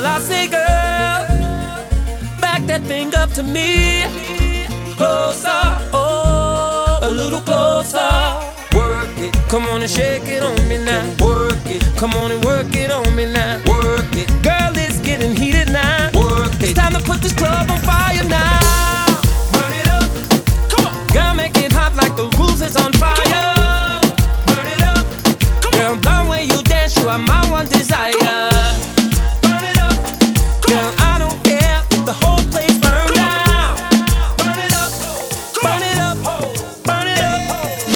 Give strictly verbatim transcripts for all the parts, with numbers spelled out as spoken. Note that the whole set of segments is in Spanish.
Well, I say, girl, back that thing up to me. Closer, oh, a little closer. Work it, come on and shake it on me now. Work it, come on and work it on me now. Work it, girl, it's getting heated now. Work it, it's time to put this club on fire now. Burn it up, come on. Girl, make it hot like the roof is on fire. Burn it up, come on. Girl, the way you dance, you are my one desire. Burn it up, come on. Girl, I don't care if the whole place burns down. Burn it up, burn it up, burn it up.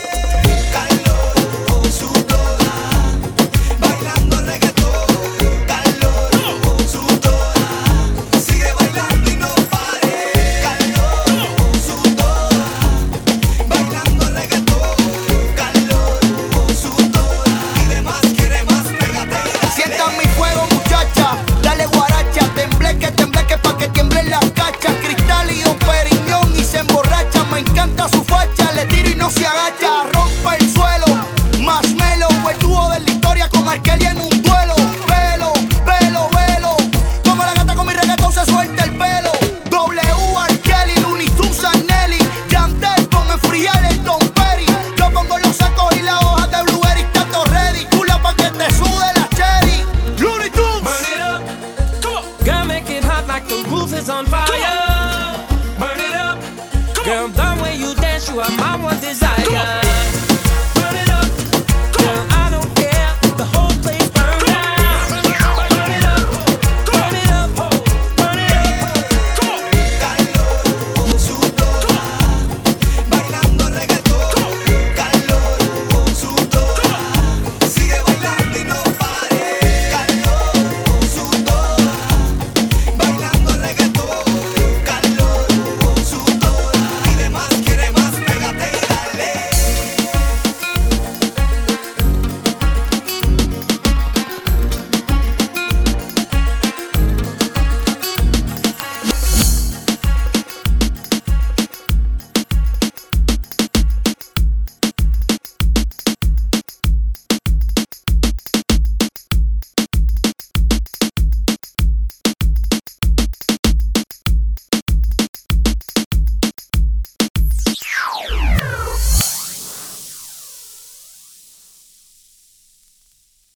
Calor, sudora, bailando reggaetón. Calor, sudora, sigue bailando y no pare. Calor, sudora, bailando reggaetón. Calor, sudora, quiere más, quiere más, pégate. Sientan mi fuego, muchacha, dale guaracha, tembleque, tembleque pa' que tiemblen las cachas. Cristal y un periñón y se emborracha. Me encanta su facha, le tiro y no se agacha. Rompe el suelo, más melo, el dúo de la historia con Arkeli en un duelo. Velo, velo, velo, como la gata con mi reggaetón se suelta el pelo. W, Arkeli, Looney Tunes, Nelly, Yandel con el friel, el Don Perry. Yo pongo los sacos y las hojas de blueberry, está todo ready. Chula pa' que te sude la cherry. Looney Tunes. Burn it up, come on. Girl, make it hot like the roof is on fire. Burn it up, come on. Girl, the way you dance, you are my one desire.